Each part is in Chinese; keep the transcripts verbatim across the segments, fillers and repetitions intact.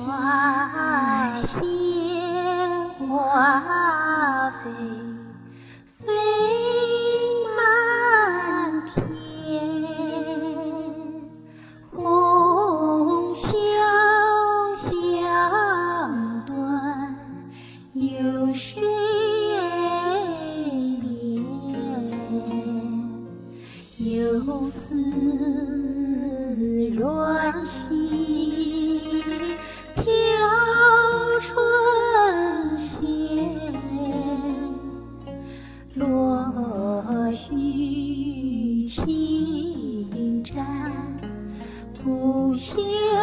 花谢花飞，飞满天，红消香断，有谁怜？有丝软细飘春涧，落须轻沾不休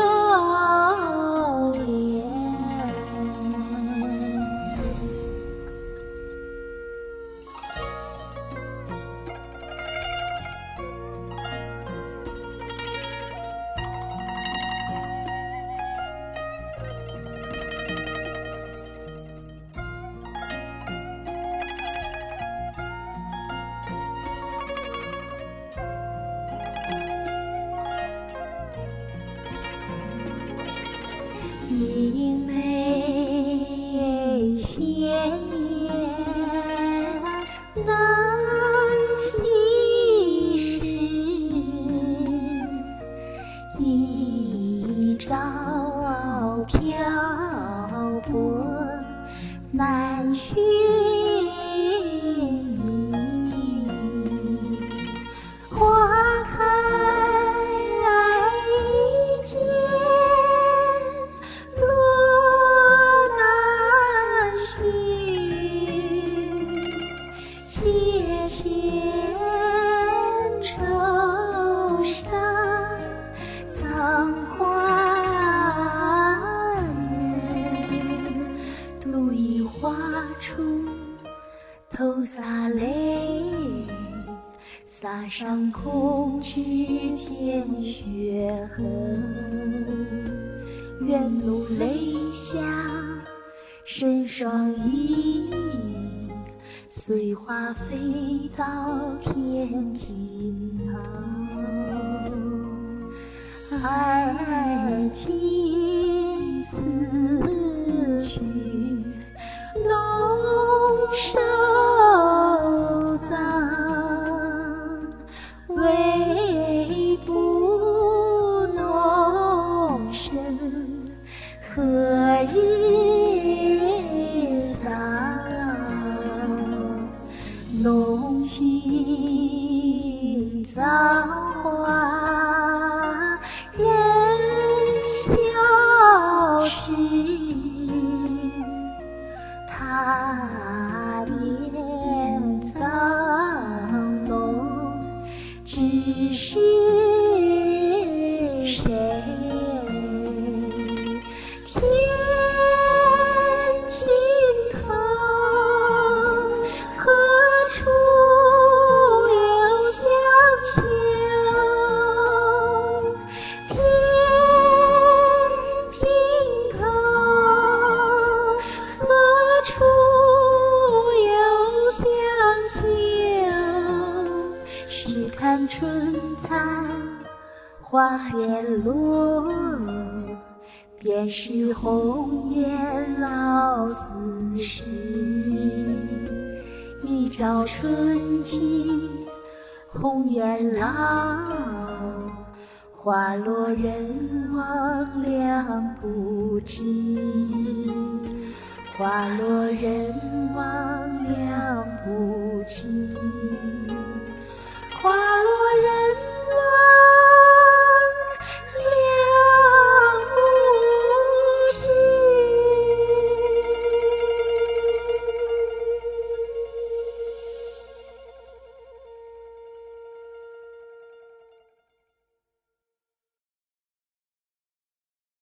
怜。明媚鲜艳难启齿，一朝漂泊难寻觅，花开见阶前愁上葬花人，独倚花处头洒泪，洒上空指尖血痕，愿怒泪下身双翼，随花飞到天尽头。而今此去浓收藏，唯不浓深何日丧？浓情葬花人消之，他恋葬浓只是谁？天尽头何处有香丘？天尽头何处有香丘？试看春残花渐落，便是红颜老死时。一朝春尽红颜老，花落人亡两不知。花落人亡两不知，花落人亡